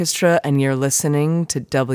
Orchestra, and you're listening to W.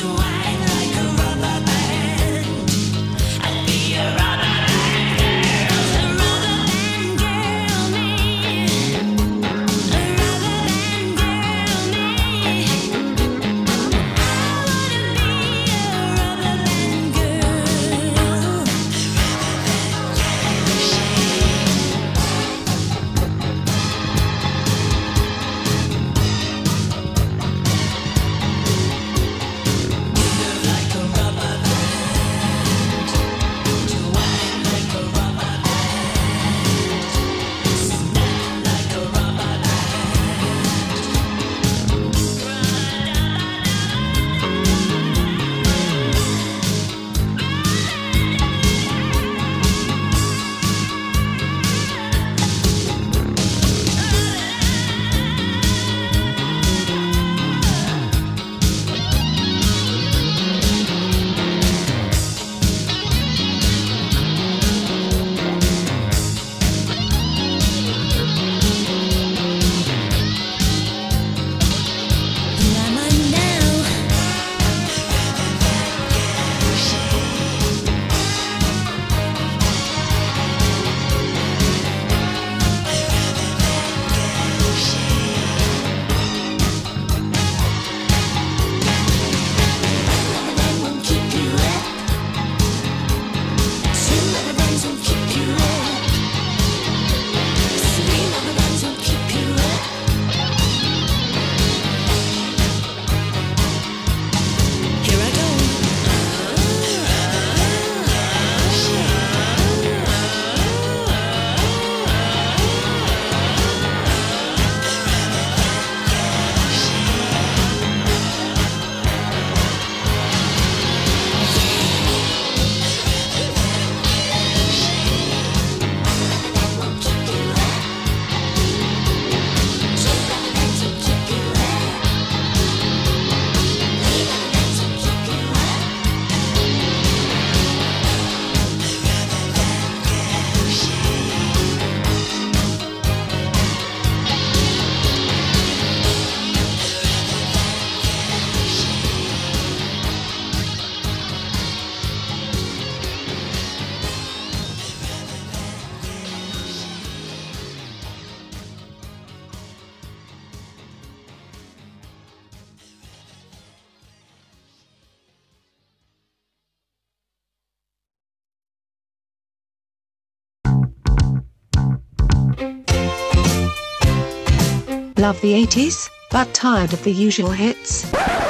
Love the 80s, but tired of the usual hits?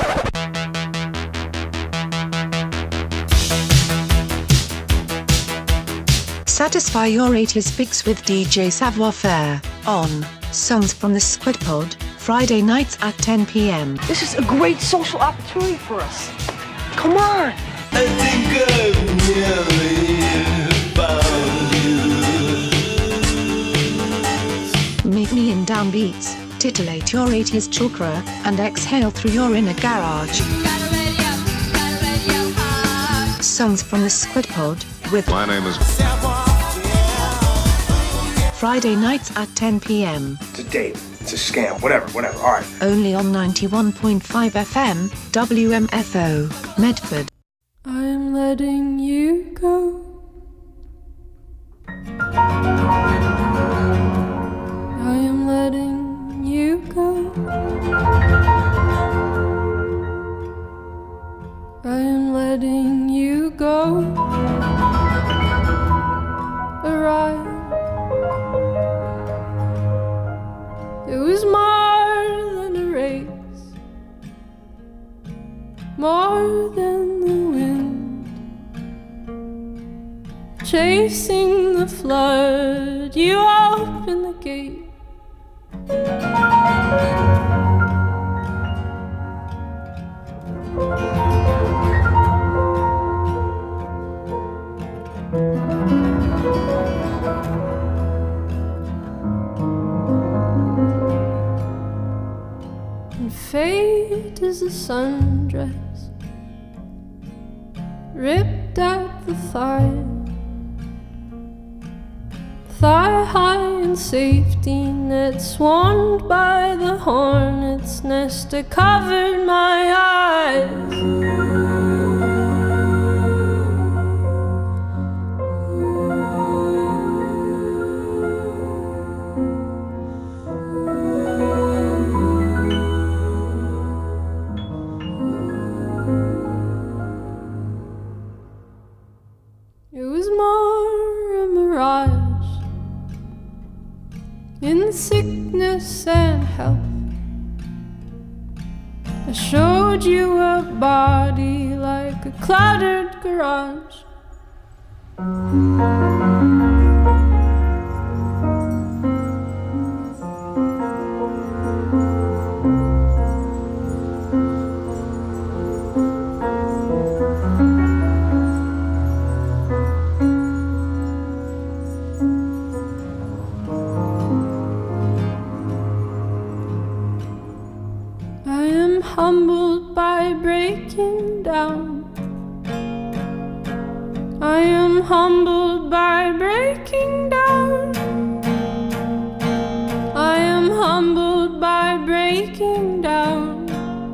Satisfy your 80s fix with DJ Savoir-Faire on Songs from the Squid Pod, Friday nights at 10 p.m. This is a great social opportunity for us. Come on! I think I've nearly found you. Meet me in downbeats, titillate your 80s chakra, and exhale through your inner garage. Songs from the Squid Pod, with My name is Friday nights at 10 p.m. It's a date, it's a scam, whatever, all right. Only on 91.5 FM, WMFO, Medford. I'm letting you go. I am letting you go. I am letting you go. Arrive. It was more than a race, more than the wind, chasing the flood. You opened the gate. And fate is a sundress ripped at the thigh, thigh high in safety net, swarmed by the hornet's nest that covered my eyes. It was more a mirage in sickness and health. I showed you a body like a cluttered garage. Humbled by breaking down. I am humbled by breaking down. I am humbled by breaking down.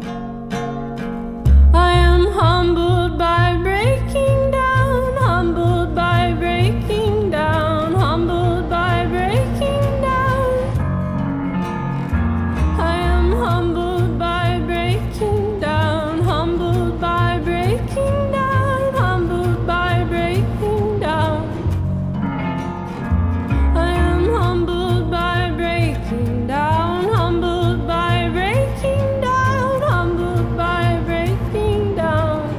I am humbled by breaking down. Humbled by breaking down. Humbled by breaking down. I am humbled. Humbled by breaking down, humbled by breaking down. I am humbled by breaking down, humbled by breaking down, humbled by breaking down.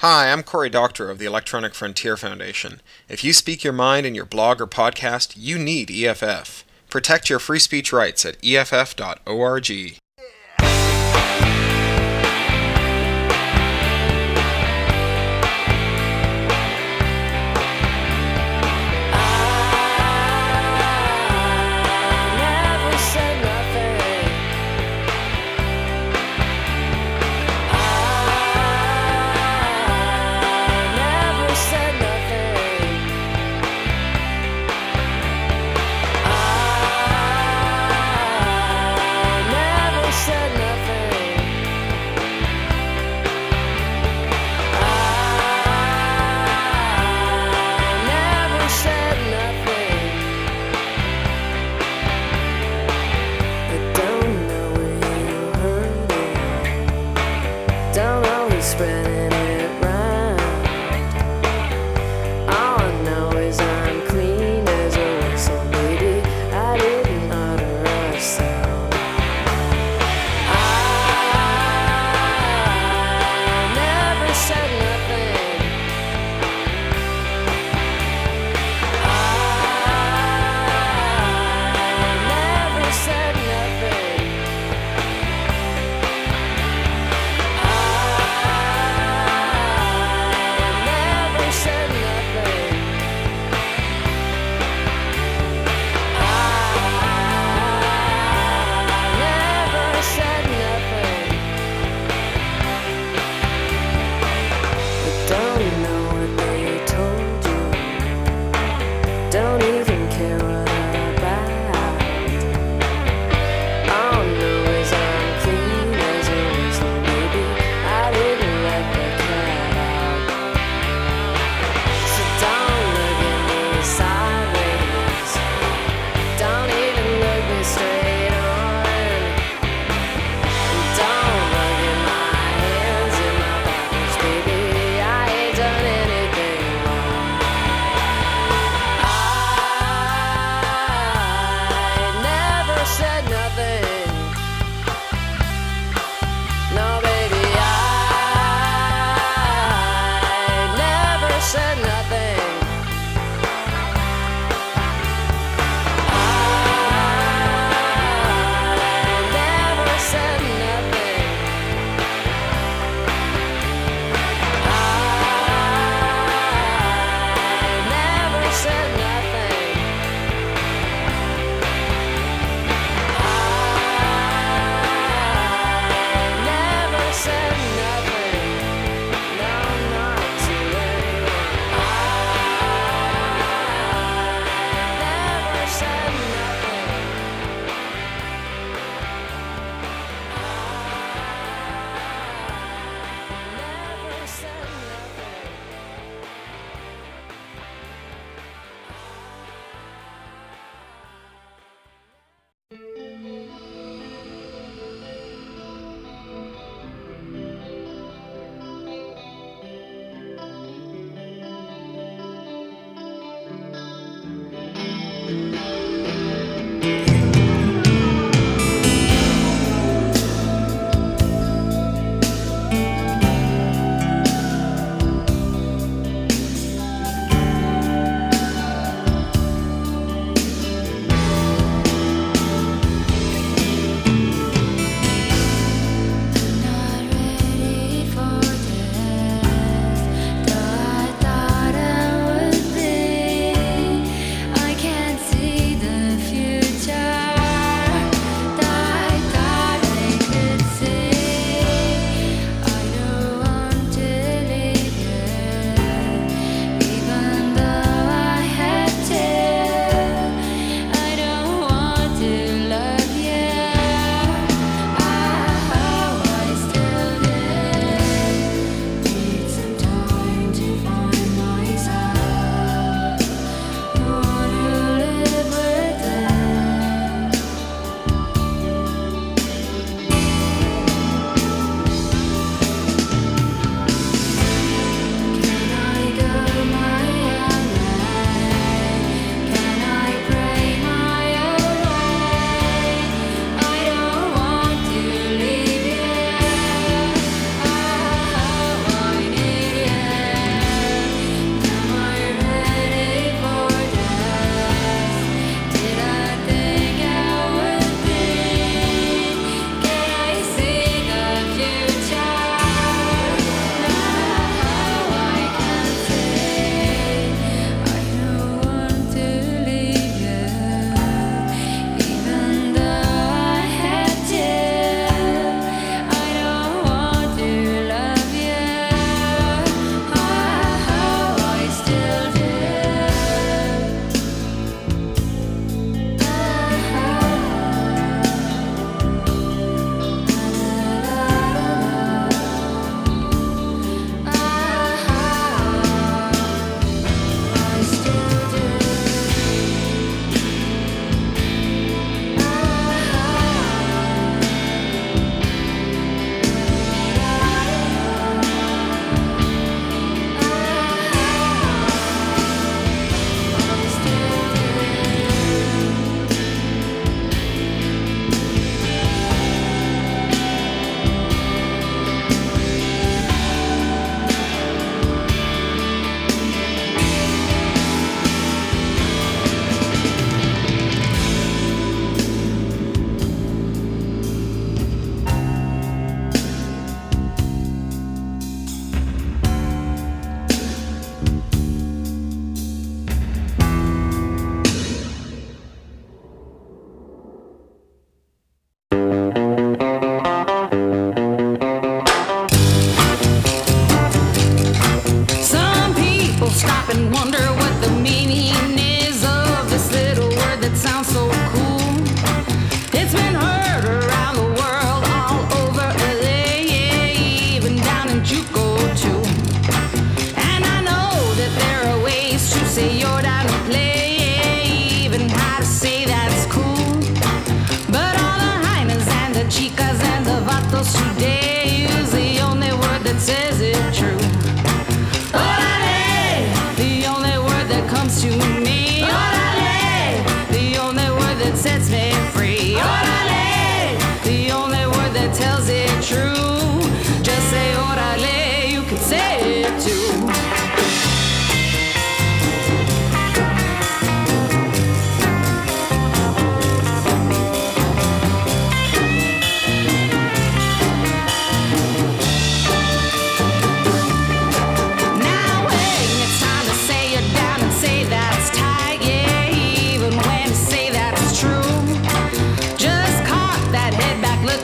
Hi, I'm Cory Doctorow of the Electronic Frontier Foundation. If you speak your mind in your blog or podcast, you need EFF. Protect your free speech rights at EFF.org. Never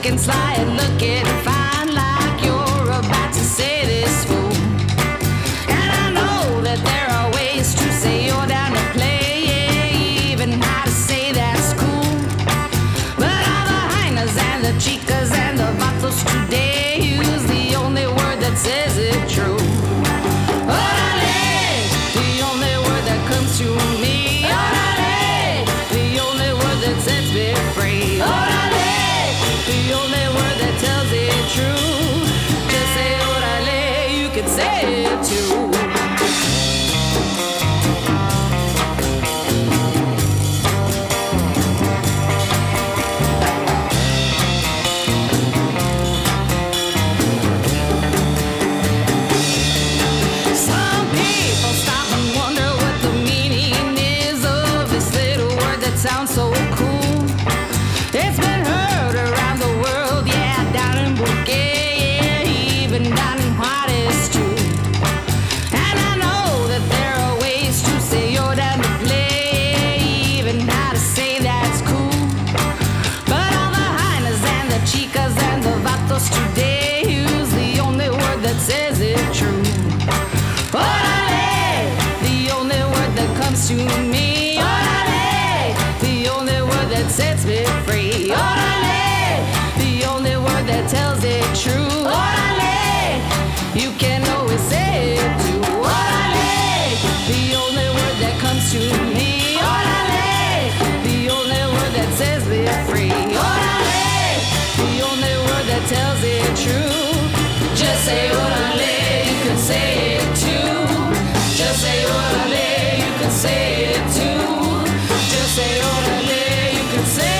looking sly and looking fine, like you're about to say this fool. And I know that there are ways to say you're down to play, yeah, even how to say that's cool. But all the hyenas and the chicas and the vatos today use the only word that says it true. Orale, the only word that comes to me. Orale, the only word that sets me free. Orale, the only word that tells it true. Just say orale, you can say it too. Some people stop and wonder what the meaning is of this little word that sounds so cool. It's been heard around the world, yeah, down in Bulgaria, yeah, even down in Juarez too. And I know that there are ways to say you're down to play, even how to say that's cool. But all the hyenas and the chicas and the vatos today use the only word that says it true. Orale, the only word that comes to me. Orale, the only word that sets me free. Orale, the only word that tells it true. Orale, you can always say it too. Orale, the only word that comes to me. Orale, the only word that sets me free. Orale, the only word that tells it true. Just say orale, you can say it too. Just say orale, you can say it too. Just say orale, you can say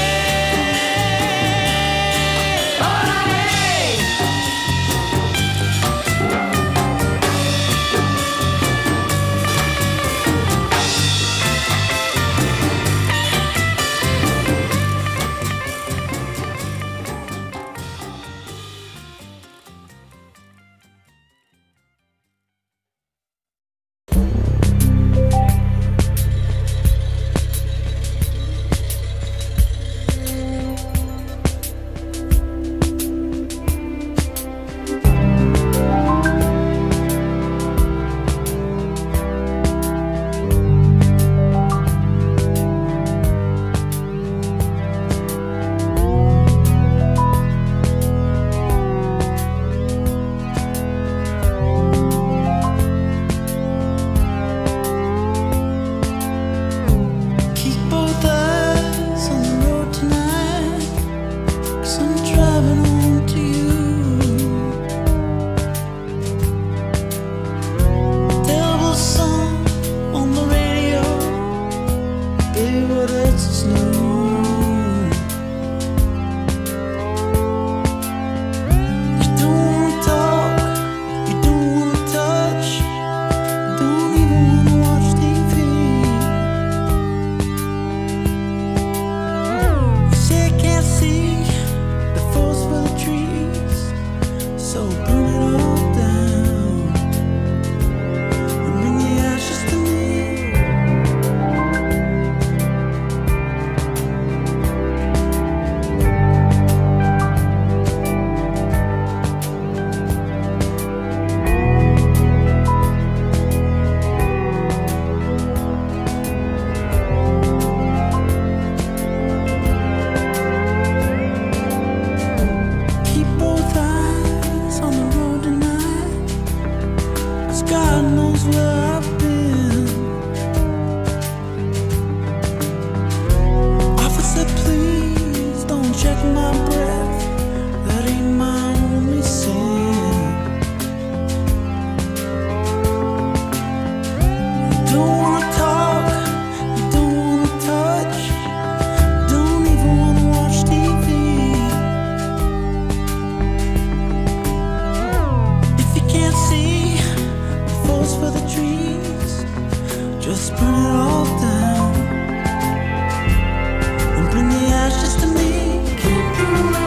orale. Keep both eyes on the road tonight, 'cause I'm driving home to you. Devil song on the radio, baby, what else is new? You don't wanna talk, you don't wanna touch, you don't even wanna watch TV. Say I can't see the forest for the trees, so burn it all down and bring the ashes to me. Keep both eyes on the road tonight, 'cause God knows where I've been. Officer, please don't check my breath, that ain't my only sin. You don't wanna talk, you don't wanna touch, don't even wanna watch TV. If you can't see the forest for the trees, just burn it all down and bring the ashes to me. Keep your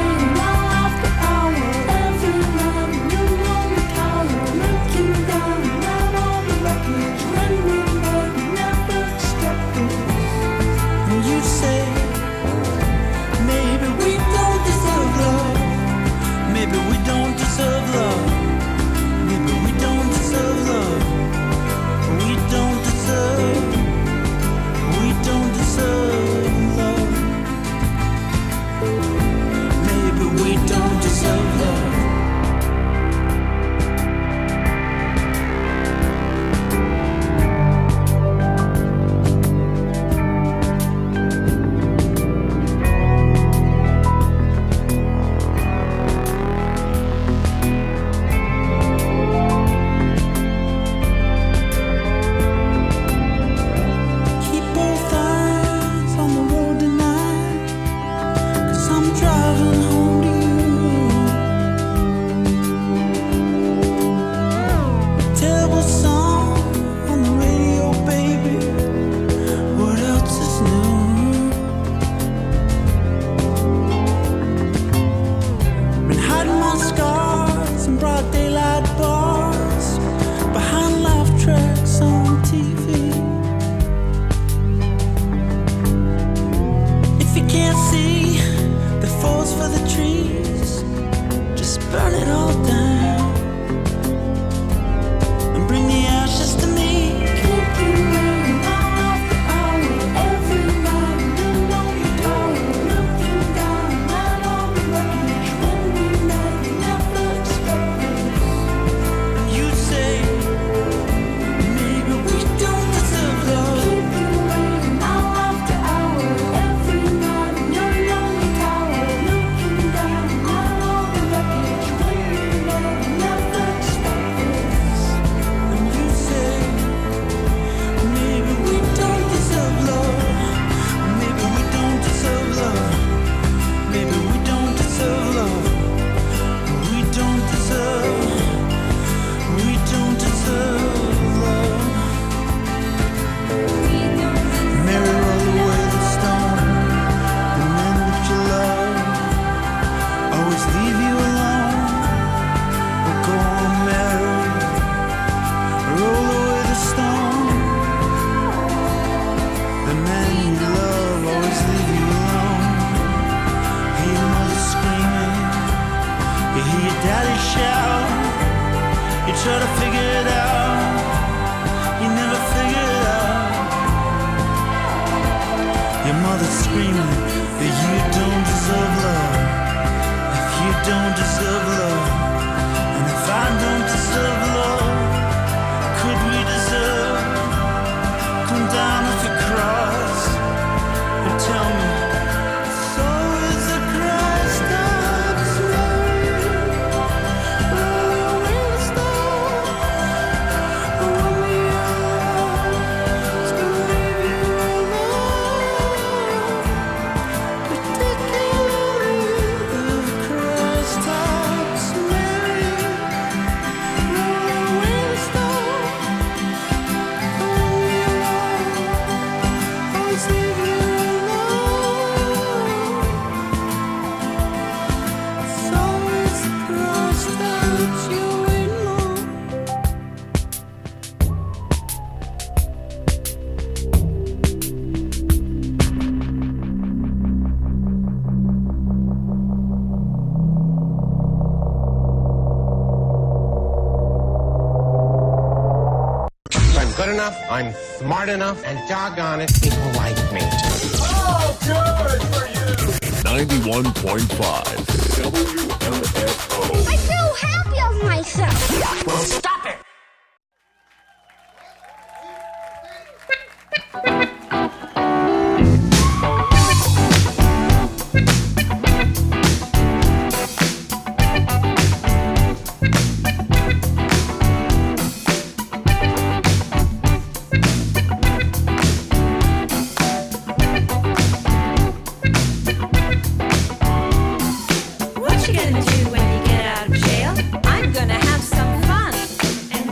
Maybe we don't deserve love. try to figure it out, you never figure it out. Your mother's screaming that you don't deserve love. If you don't deserve love, and if I don't deserve love, could we deserve? Come down off your cross and tell me. So is the Christ stops I'm smart enough, and doggone it, people like me. Oh, good for you! 91.5 WMFO. I feel happy of myself. Well, stop it! What you gonna do when you get out of jail? I'm gonna have some fun. And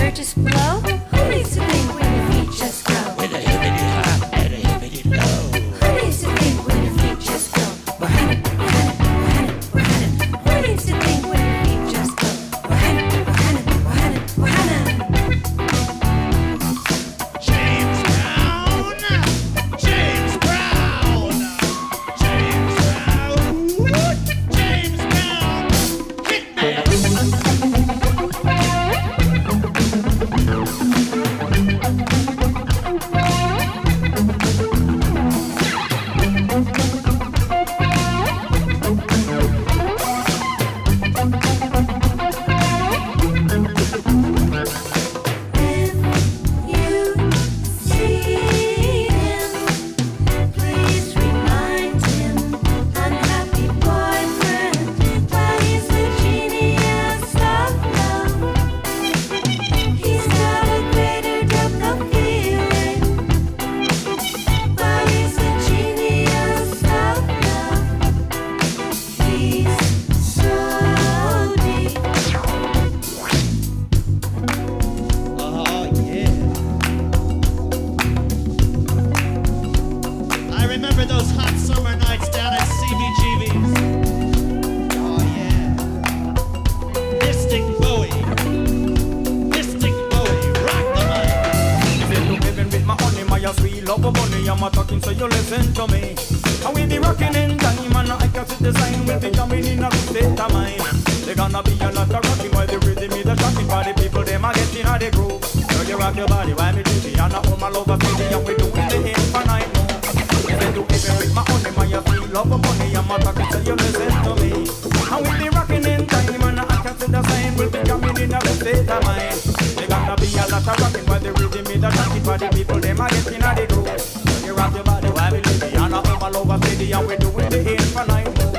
water just flow? Who needs to think when your feet just go? With a hippity hop and a hippity low. Who needs to think when your feet just go? Who needs to think when your feet just go? James Brown, James Brown, James Brown, hit me. Please remind him, unhappy boyfriend, that he's the genius of love. He's got a greater depth of feeling, but he's the genius of love. He's so deep. Oh yeah. I remember those hot summer nights down at CBGB's. Oh yeah. Mystic Bowie, rock the mic. Living with my honey, my sweet love of money. I'm a talking, so you listen to me. And we be rocking in time, and I can see the sign. We'll be coming in a good state of mind. They gonna be a lot of rocking while the rhythm is a shocking. For the people, them are getting out the groove. So you rock your body, why me do the and I hold my love of city, and we doing the infinite move. Listen to even with my honey, my sweet love of money. I'm a talking, so you listen to me. And we be rocking in time, and I can see the sign. We'll be coming in a good state of mind. They gonna be a lot of rocking while the rhythm is a shocking. For the people, them are getting out the groove. So you rock your body, why me do the and I hold my love of city, and we doing the infinite move.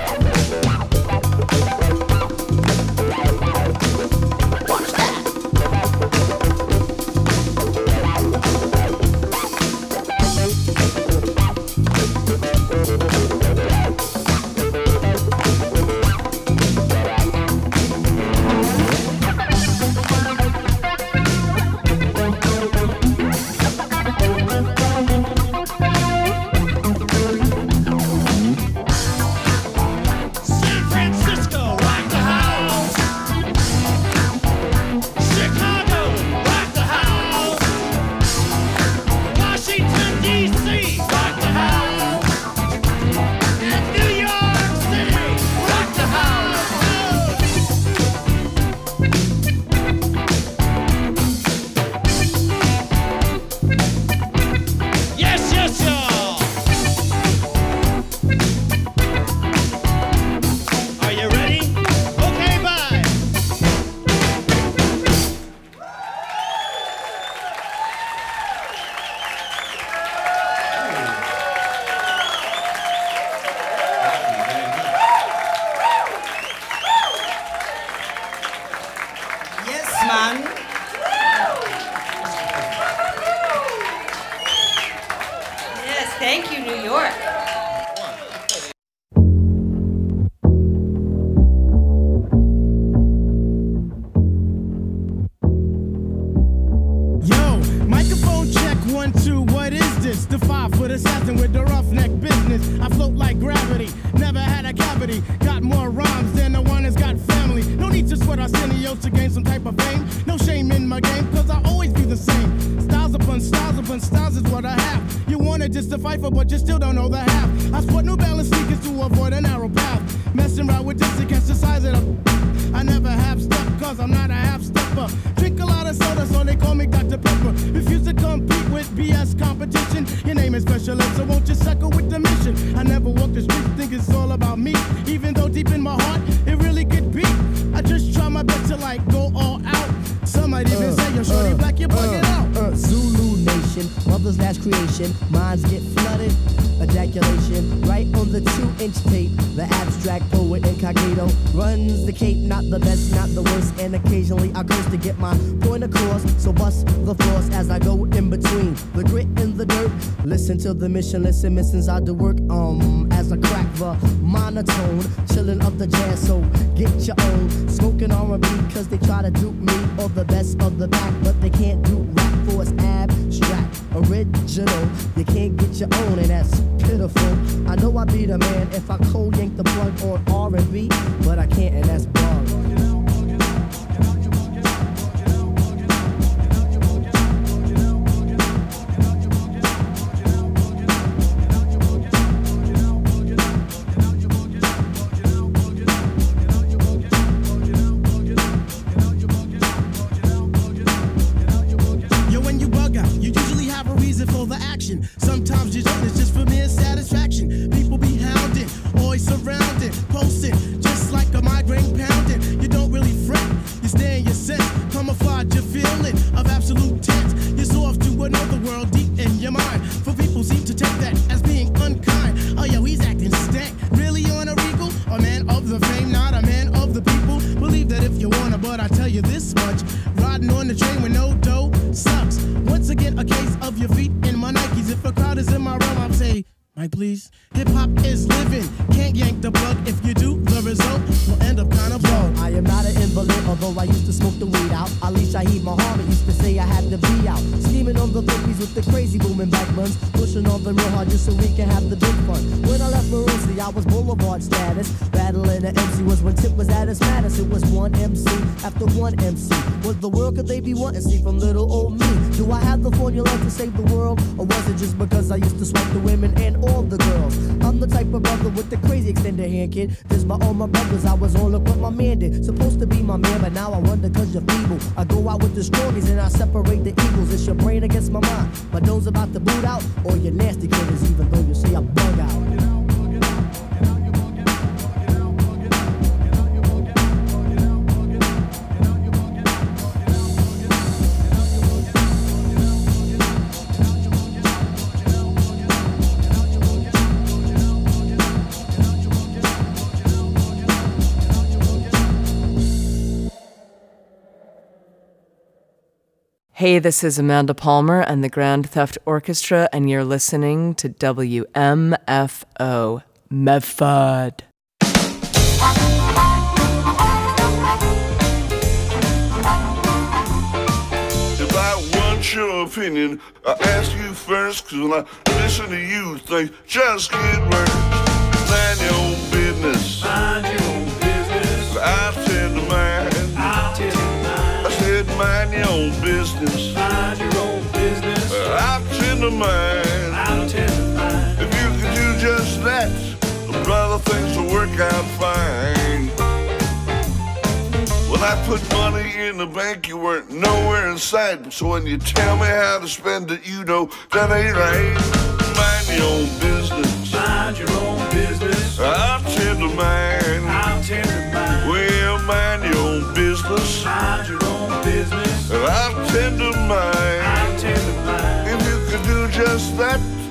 San Francisco, rock the house. Chicago, rock the house. Washington, D.C., rock the house. And New York City, rock the house. Yes, yes, y'all. Are you ready? Okay, bye. Yes, man. Yes, thank you, New York. Yo, microphone check 1, 2. What is this? The 5-foot assassin with the roughneck business. I float like gravity, never had a cavity. Got more rhymes than the one that's got family. No need to sweat Arsenio to gain some type of fame. No shame in my game, cause I always be the same. Styles upon styles is what I have. You wanted just to fight for, but you still don't know the half. I sport New Balance sneakers to avoid a narrow path. Messing around with this against the size of the. I never have stuff, cause I'm not a half stepper. Drink a lot of soda, so they call me Dr. Pepper. Refuse to compete with BS competition. Your name is Special Ed, so won't you suckle with the mission? I never walk the street, think it's all about me. Even though deep in my heart, it really could be. I just try my best to like go all out. Some might even say you're shorty black, you're bugging out. Zulu Nation, my mother's last creation. Minds get flooded. Ejaculation right on the 2-inch tape. The abstract poet incognito runs the cape, not the best, not the worst, and occasionally I curse to get my point across. So bust the floors as I go in between the grit and the dirt. Listen to the mission, listen, missions I do work as I crack the monotone, chillin' up the jazz. So get your own smoking R&B, cause they try to dupe me or the best of the back, but they can't do rap for it's abstract, original. You can't get your own, and that's pitiful. I know I be the man if I cold yank the plug on R&B, but I can't, and that's bug. Sometimes you don't, it's just for mere satisfaction. People be hounding, always surrounding, posting, just like a migraine pounding. You don't really fret, you stay in your sense, camouflage your feeling of absolute tense. You're so off to another world deep in your mind. For people seem to take that as being unkind. Oh yo, he's acting stank, really on a regal? A man of the fame, not a man of the people. Believe that if you wanna, but I tell you this much, riding on the train with no dough sucks. Once again, a case of your feet in my Nikes. If a crowd is in my realm, I'll say, Mike, please. Hip-hop is living, can't yank the plug. If you do, the result will end up kind of blown. I am not an invalid, although I used to smoke the weed out. Ali Shaheed Muhammad used to say I had to be out. Scheming on the bookies with the crazy booming back buns. Pushing on them real hard just so we can have the big fun. When I left Maroosie, I was boulevard status. Battling the MC was when Tip was at its maddest. It was one MC after one MC. What the world could they be wanting to see from little old me? Do I have the formula to save the world? Or was it just because I used to swipe the women and all the girls? I'm the type of brother with the crazy extended hand, kid. This by all my brothers, I was on look what my man did. Supposed to be my man, but now I wonder cause you're feeble. I go out with the strongies and I separate the evils. It's your brain against my mind. My doe's about to boot out, or your nasty critters, even though you say I bug out. Hey, this is Amanda Palmer and the Grand Theft Orchestra, and you're listening to WMFO, Medford. If I want your opinion, I ask you first, cause when I listen to you, things just get worse. Mind your own business. Mind your own business. I tend to mind. I'll tend to mind. I said mind your own business. Mind your own business. I tend to mind. I'll tend to mind. If you could do just that, brother, things will work out fine. When I put money in the bank, you weren't nowhere in sight. So when you tell me how to spend it, you know that ain't right. Mind your own business. Mind your own business. I tend to mind. I tend to mind. Well, mind your own business. Mind your own business. I tend to mind. I tend to mind. If you could do just that,